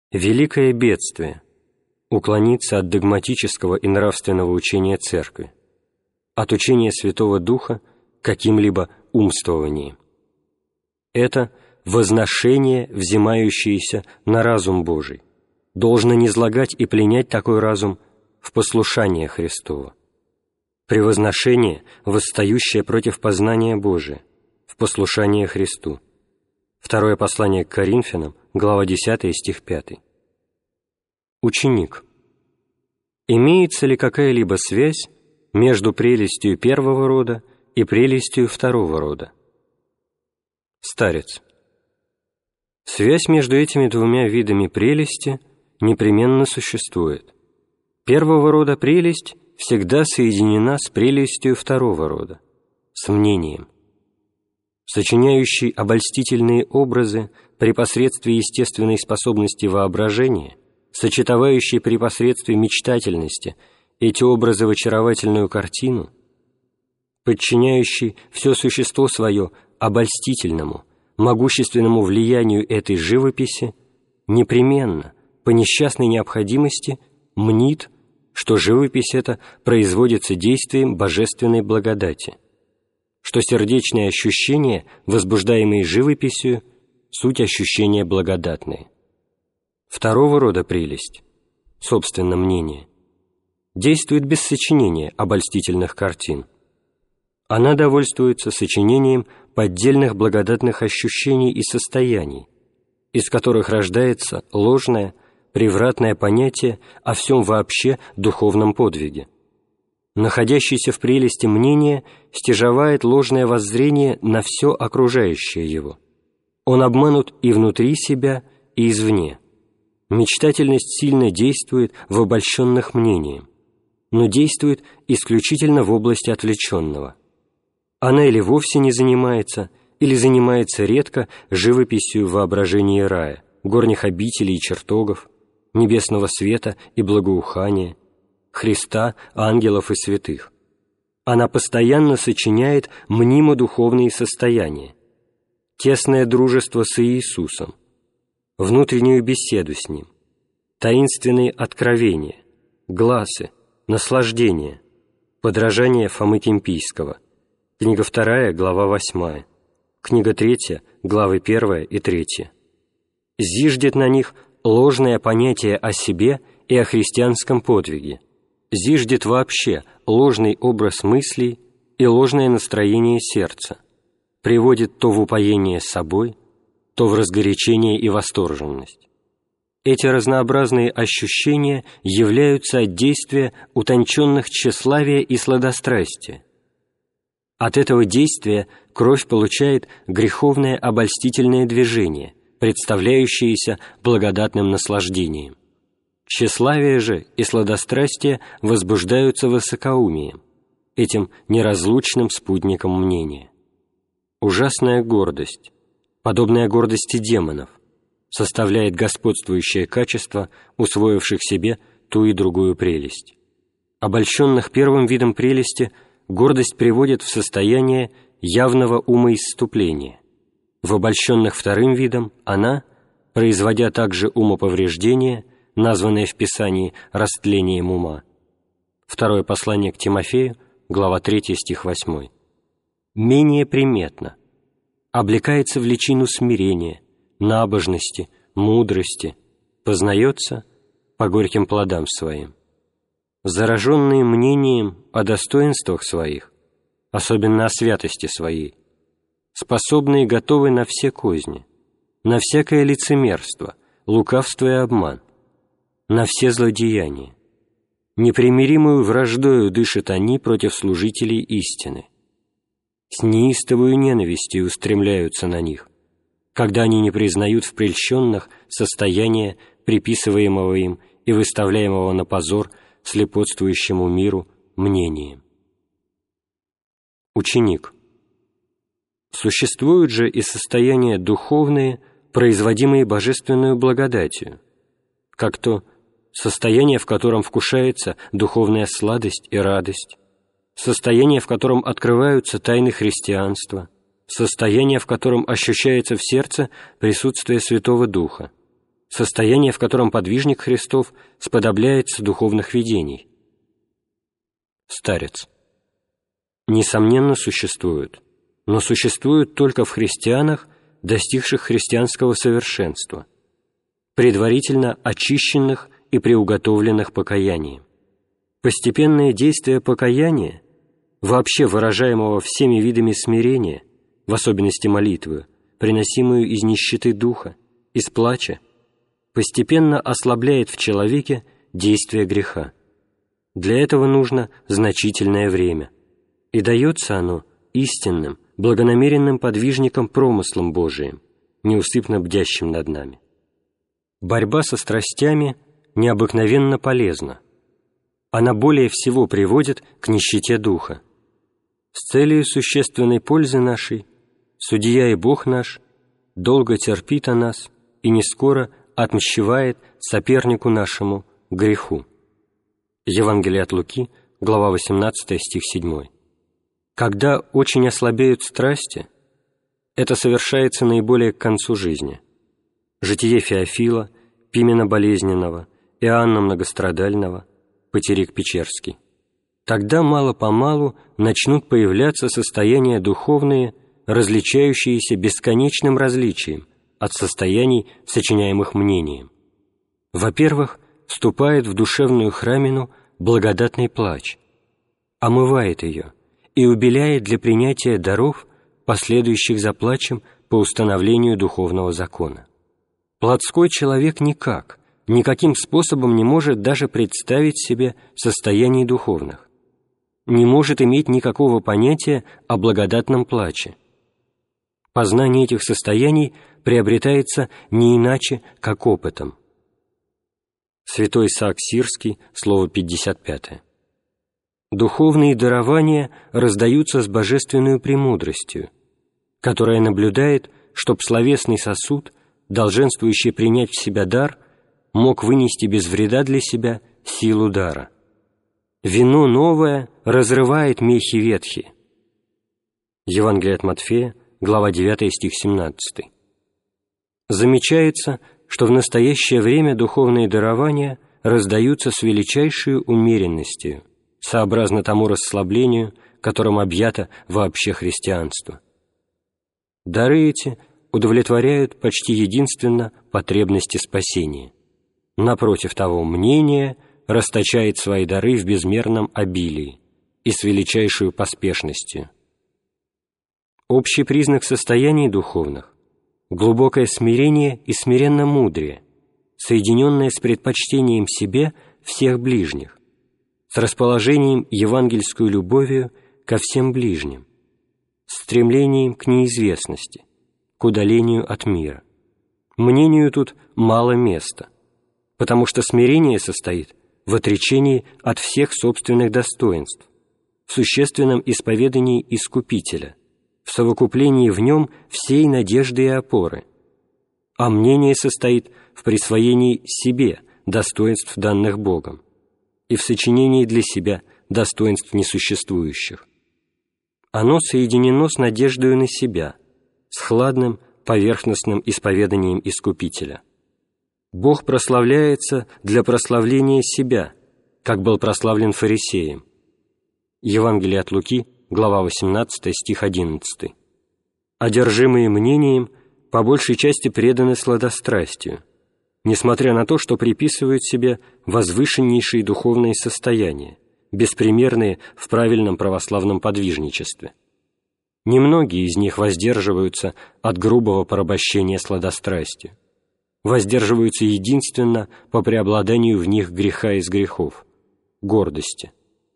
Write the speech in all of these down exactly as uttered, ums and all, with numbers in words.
Великое бедствие – уклониться от догматического и нравственного учения Церкви, от учения Святого Духа каким-либо умствованием. Это возношение, взимающееся на разум Божий, должно низлагать и пленять такой разум в послушание Христово. Превозношение, восстающее против познания Божия, в послушание Христу. Второе послание к Коринфянам, глава десятая, стих пятый. Ученик. Имеется ли какая-либо связь между прелестью первого рода и прелестью второго рода? Старец. Связь между этими двумя видами прелести непременно существует. Первого рода прелесть всегда соединена с прелестью второго рода, с мнением. Сочиняющий обольстительные образы при посредстве естественной способности воображения, сочетающий при посредстве мечтательности эти образы в очаровательную картину, подчиняющий все существо свое обольстительному, могущественному влиянию этой живописи, непременно, по несчастной необходимости, мнит, что живопись эта производится действием божественной благодати, что сердечные ощущения, возбуждаемые живописью, суть ощущения благодатные. Второго рода прелесть, собственно мнение, действует без сочинения обольстительных картин. Она довольствуется сочинением поддельных благодатных ощущений и состояний, из которых рождается ложное, превратное понятие о всем вообще духовном подвиге. Находящийся в прелести мнения стяжавает ложное воззрение на все окружающее его. Он обманут и внутри себя, и извне. Мечтательность сильно действует в обольщенных мнением, но действует исключительно в области отвлеченного. Она или вовсе не занимается, или занимается редко живописью воображения рая, горних обителей и чертогов, небесного света и благоухания, Христа, ангелов и святых. Она постоянно сочиняет мнимо-духовные состояния, тесное дружество с Иисусом, внутреннюю беседу с Ним, таинственные откровения, гласы, наслаждения, подражание Фомы Кемпийского, книга вторая, глава восьмая, книга третья, главы первая и третья. Зиждет на них ложное понятие о себе и о христианском подвиге, зиждет вообще ложный образ мыслей и ложное настроение сердца, приводит то в упоение собой, то в разгорячение и восторженность. Эти разнообразные ощущения являются от действия утонченных тщеславия и сладострастия. От этого действия кровь получает греховное обольстительное движение, представляющееся благодатным наслаждением. Тщеславие же и сладострастие возбуждаются высокоумием, этим неразлучным спутником мнения. Ужасная гордость, подобная гордости демонов, составляет господствующее качество усвоивших себе ту и другую прелесть. Обольщенных первым видом прелести гордость приводит в состояние явного умоисступления. В обольщенных вторым видом она, производя также умоповреждение, названное в Писании растлением ума. Второе послание к Тимофею, глава третья, стих восьмой. Менее приметно, облекается в личину смирения, набожности, мудрости, познается по горьким плодам своим. Зараженные мнением о достоинствах своих, особенно о святости своей, способные и готовы на все козни, на всякое лицемерство, лукавство и обман, на все злодеяния. Непримиримую враждою дышат они против служителей истины. С неистовою ненавистью устремляются на них, когда они не признают в прельщенных состояние приписываемого им и выставляемого на позор слепотствующему миру мнением. Ученик. Существуют же и состояния духовные, производимые божественную благодатью, как то состояние, в котором вкушается духовная сладость и радость, состояние, в котором открываются тайны христианства, состояние, в котором ощущается в сердце присутствие Святого Духа, состояние, в котором подвижник Христов сподобляется духовных видений. Старец. Несомненно, существуют, но существуют только в христианах, достигших христианского совершенства, предварительно очищенных и приуготовленных покаянием. Постепенное действие покаяния, вообще выражаемого всеми видами смирения, в особенности молитвы, приносимую из нищеты духа, из плача, постепенно ослабляет в человеке действие греха. Для этого нужно значительное время, и дается оно истинным, благонамеренным подвижником промыслом Божиим, неусыпно бдящим над нами. Борьба со страстями необыкновенно полезна. Она более всего приводит к нищете духа. С целью существенной пользы нашей Судья и Бог наш долго терпит о нас и не скоро отмщевает сопернику нашему греху. Евангелие от Луки, глава восемнадцатая, стих седьмой. Когда очень ослабеют страсти, это совершается наиболее к концу жизни. Житие Феофила, Пимена Болезненного, Иоанна Многострадального, Потерик Печерский. Тогда мало-помалу начнут появляться состояния духовные, различающиеся бесконечным различием от состояний, сочиняемых мнением. Во-первых, вступает в душевную храмину благодатный плач, омывает ее и убеляет для принятия даров, последующих за плачем по установлению духовного закона. Плотской человек никак, никаким способом не может даже представить себе состояний духовных, не может иметь никакого понятия о благодатном плаче. Познание этих состояний приобретается не иначе, как опытом. Святой Исаак Сирский, слово пятьдесят пятое. Духовные дарования раздаются с божественной премудростью, которая наблюдает, чтоб словесный сосуд, долженствующий принять в себя дар, мог вынести без вреда для себя силу дара. Вино новое разрывает мехи ветхие. Евангелие от Матфея, глава девятая, стих семнадцатый. Замечается, что в настоящее время духовные дарования раздаются с величайшей умеренностью, сообразно тому расслаблению, которым объято вообще христианство. Дары эти удовлетворяют почти единственно потребности спасения. Напротив того, мнение расточает свои дары в безмерном обилии и с величайшей поспешностью. Общий признак состояний духовных – глубокое смирение и смиренно-мудрее, соединенное с предпочтением себе всех ближних, с расположением евангельскую любовью ко всем ближним, с стремлением к неизвестности, к удалению от мира. Мнению тут мало места, потому что смирение состоит в отречении от всех собственных достоинств, в существенном исповедании Искупителя, в совокуплении в нем всей надежды и опоры, а мнение состоит в присвоении себе достоинств, данных Богом, и в сочинении для себя достоинств несуществующих. Оно соединено с надеждою на себя, с хладным, поверхностным исповеданием Искупителя. Бог прославляется для прославления себя, как был прославлен фарисеем. Евангелие от Луки, глава восемнадцатая, стих одиннадцатый. Одержимые мнением, по большей части преданы сладострастию, несмотря на то, что приписывают себе возвышеннейшие духовные состояния, беспримерные в правильном православном подвижничестве. Немногие из них воздерживаются от грубого порабощения сладострастию, воздерживаются единственно по преобладанию в них греха из грехов, гордости.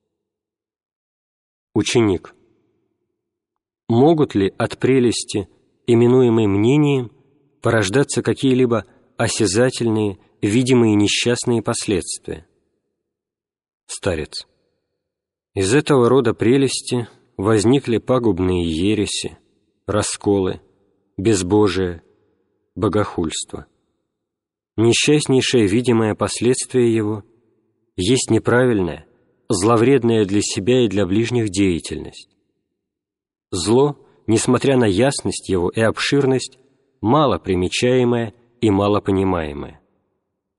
Ученик. Могут ли от прелести, именуемой мнением, порождаться какие-либо осязательные, видимые несчастные последствия? Старец. Из этого рода прелести возникли пагубные ереси, расколы, безбожие, богохульство. Несчастнейшее видимое последствие его есть неправильная, зловредная для себя и для ближних деятельность. Зло, несмотря на ясность его и обширность, мало примечаемое и мало понимаемое.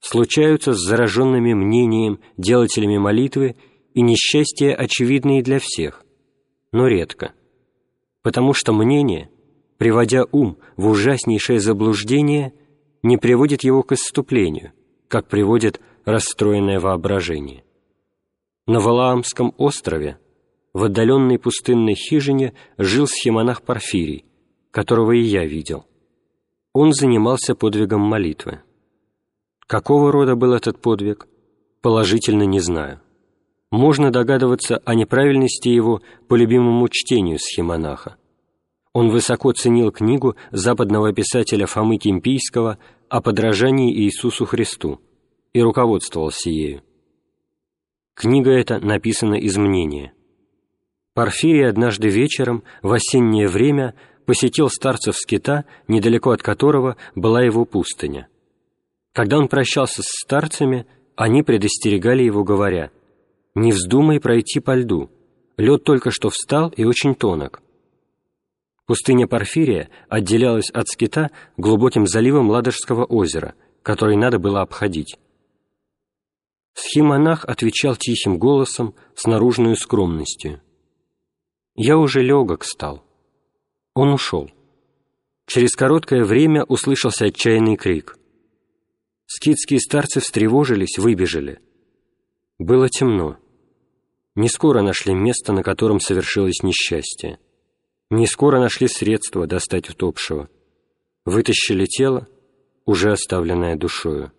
случаются с зараженными мнением делателями молитвы и несчастья, очевидные для всех, но редко, потому что мнение, приводя ум в ужаснейшее заблуждение, не приводит его к исступлению, как приводит расстроенное воображение. На Валаамском острове, в отдаленной пустынной хижине, жил схимонах Порфирий, которого и я видел. Он занимался подвигом молитвы. Какого рода был этот подвиг, положительно не знаю. Можно догадываться о неправильности его по любимому чтению схимонаха. Он высоко ценил книгу западного писателя Фомы Кимпийского о подражании Иисусу Христу и руководствовался ею. Книга эта написана из мнения. Порфирий однажды вечером в осеннее время посетил старцев скита, недалеко от которого была его пустыня. Когда он прощался с старцами, они предостерегали его, говоря: «Не вздумай пройти по льду, лед только что встал и очень тонок». Пустыня Порфирия отделялась от скита глубоким заливом Ладожского озера, который надо было обходить. Схимонах отвечал тихим голосом с наружной скромностью: «Я уже легок стал». Он ушел. Через короткое время услышался отчаянный крик. Скитские старцы встревожились, выбежали. Было темно. Не скоро нашли место, на котором совершилось несчастье. Не скоро нашли средства достать утопшего. Вытащили тело, уже оставленное душою.